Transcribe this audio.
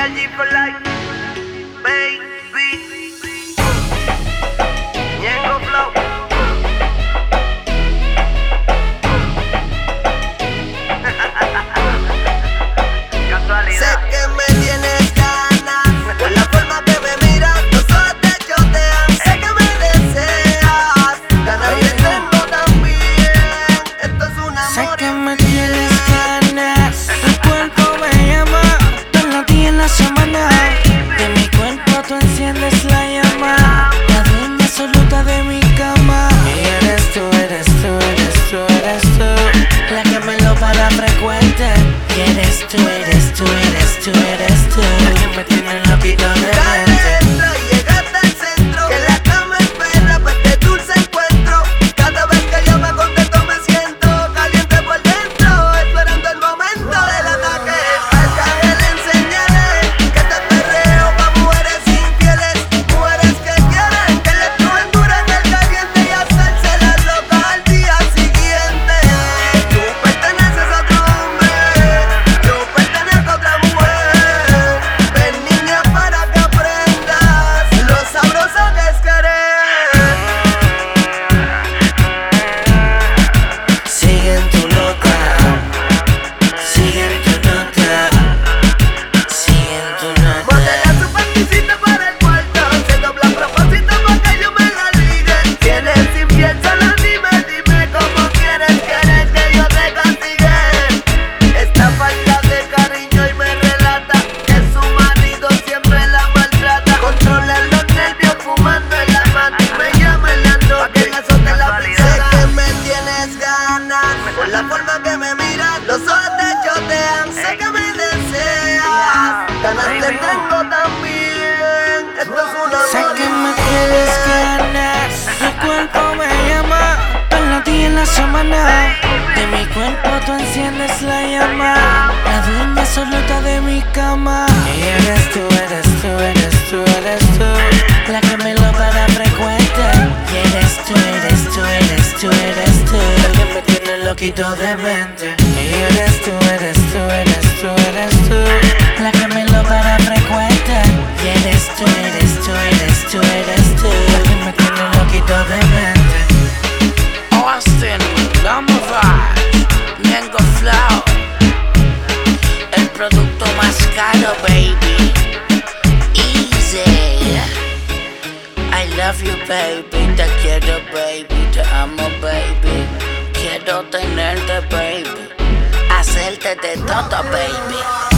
G for life, baby. Ñengo Flow. Casualidad. Sé que me tienes ganas por la forma que me miras, los ojos te chotean. Sé que me deseas, ganas te tengo también. Esto es un amor. Sé que me tienes ganas, tu cuerpo me llama, todos los días en la semana. De mi cuerpo tú enciendes la llama, la dueña absoluta de mi cama. Y eres tú, eres tú, eres tú, eres tú, la que me lo para frecuente. Y eres tú, eres tú, eres tú, eres tú, la que me tiene loquito de Dale, mente. entra y llegaste al centro, que la cama espera pa' este dulce encuentro. Cada vez que yo me contesto me siento caliente por dentro, esperando el momento del ataque. Al caer le enseñaré que este perreo pa' mujeres infieles, mujeres que quieren que le estrujen dura en el caliente y hacerse las locas al día siguiente. Tú perteneces a otro hombre, yo pertenezco a otra mujer. Ven niña para que aprendas lo sabroso que es querer. Sigue en tu nota, sigue en tu nota, sigue en tu nota. Modela su panticita para el cuarto, se dobla a propósito pa' que yo me la ligue. Tienes infiel, solo dime cómo quieres que yo te castigue. Esta falta de cariño y me relata que su marido siempre la maltrata. Controla los nervios fumando en la mata y me llama en la noche que me azote la pisada. Sé que me tienes ganas por la forma que me miras, los ojos te chotean. Sé que me deseas, ganas te tengo también. Esto es un amor. Sé que me tienes ganas, tu cuerpo me llama, todos los días en la semana. De mi cuerpo tú enciendes la llama, la dueña absoluta de mi cama. Y eres tú, eres tú, eres tú, eres tú, la que me lo para frecuente. Y eres tú, eres tú, eres tú, eres tú, la que me tiene loquito de mente. Y eres tú, eres tú, eres tú, eres tú, la que me lo para frecuente. Y eres tú, eres tú, eres tú, eres tú, la que me tiene loquito de mente. Austin, Lama Vibes, Ñengo Flow, el producto más caro, baby. Easy. I love you, baby. Te quiero, baby. Te amo, baby. Quiero tenerte, baby. Hacerte de todo, baby.